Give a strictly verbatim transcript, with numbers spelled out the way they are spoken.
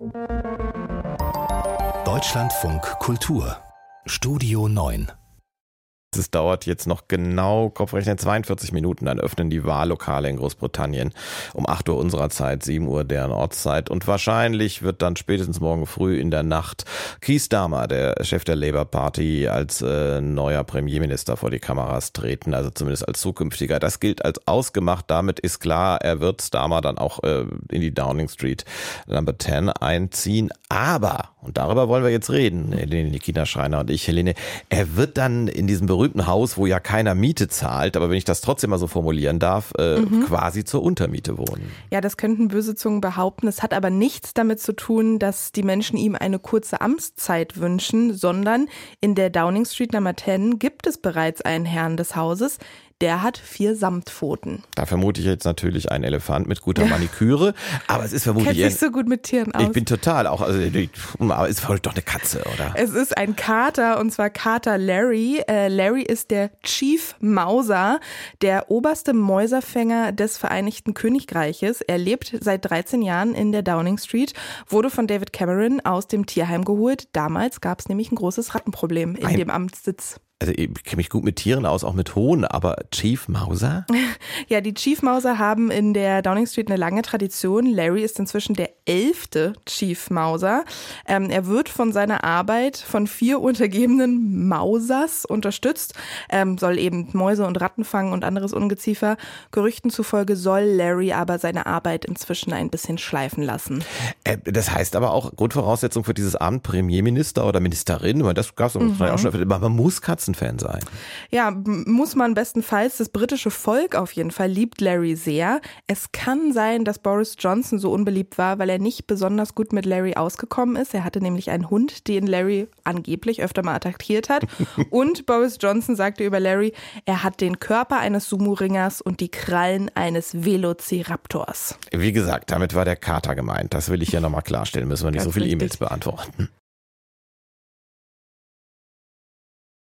Deutschlandfunk Kultur Studio neun. Es dauert jetzt noch genau, Kopfrechnen, zweiundvierzig Minuten, dann öffnen die Wahllokale in Großbritannien um acht Uhr unserer Zeit, sieben Uhr deren Ortszeit, und wahrscheinlich wird dann spätestens morgen früh in der Nacht Keir Starmer, der Chef der Labour Party, als äh, neuer Premierminister vor die Kameras treten, also zumindest als zukünftiger. Das gilt als ausgemacht, damit ist klar, er wird Starmer dann auch äh, in die Downing Street Number zehn einziehen, aber, und darüber wollen wir jetzt reden, Helene Nikita Schreiner und ich, Helene, er wird dann in diesem berühmten Haus, wo ja keiner Miete zahlt, aber wenn ich das trotzdem mal so formulieren darf, äh, mhm. quasi zur Untermiete wohnen. Ja, das könnten böse Zungen behaupten. Es hat aber nichts damit zu tun, dass die Menschen ihm eine kurze Amtszeit wünschen, sondern in der Downing Street Number zehn gibt es bereits einen Herrn des Hauses. Der hat vier Samtpfoten. Da vermute ich jetzt natürlich einen Elefant mit guter Maniküre, aber es ist vermutlich... Kennt sich so gut mit Tieren aus. Ich bin total auch, also aber es ist wohl doch eine Katze, oder? Es ist ein Kater, und zwar Kater Larry. Äh, Larry ist der Chief Mauser, der oberste Mäuserfänger des Vereinigten Königreiches. Er lebt seit dreizehn Jahren in der Downing Street, wurde von David Cameron aus dem Tierheim geholt. Damals gab es nämlich ein großes Rattenproblem in ein dem Amtssitz. Also ich kenne mich gut mit Tieren aus, auch mit Hohn, aber Chief Mauser? Ja, die Chief Mauser haben in der Downing Street eine lange Tradition. Larry ist inzwischen der elfte Chief Mauser. Ähm, er wird von seiner Arbeit von vier untergebenen Mausers unterstützt, ähm, soll eben Mäuse und Ratten fangen und anderes Ungeziefer. Gerüchten zufolge soll Larry aber seine Arbeit inzwischen ein bisschen schleifen lassen. Äh, das heißt aber auch, Grundvoraussetzung für dieses Amt, Premierminister oder Ministerin, weil das gab es mhm. auch schon, man muss Katzen Fan sein. Ja, muss man bestenfalls. Das britische Volk auf jeden Fall liebt Larry sehr. Es kann sein, dass Boris Johnson so unbeliebt war, weil er nicht besonders gut mit Larry ausgekommen ist. Er hatte nämlich einen Hund, den Larry angeblich öfter mal attackiert hat. Und Boris Johnson sagte über Larry, er hat den Körper eines Sumo-Ringers und die Krallen eines Velociraptors. Wie gesagt, damit war der Kater gemeint. Das will ich ja nochmal klarstellen. Müssen wir nicht Ganz so viele E-Mails beantworten.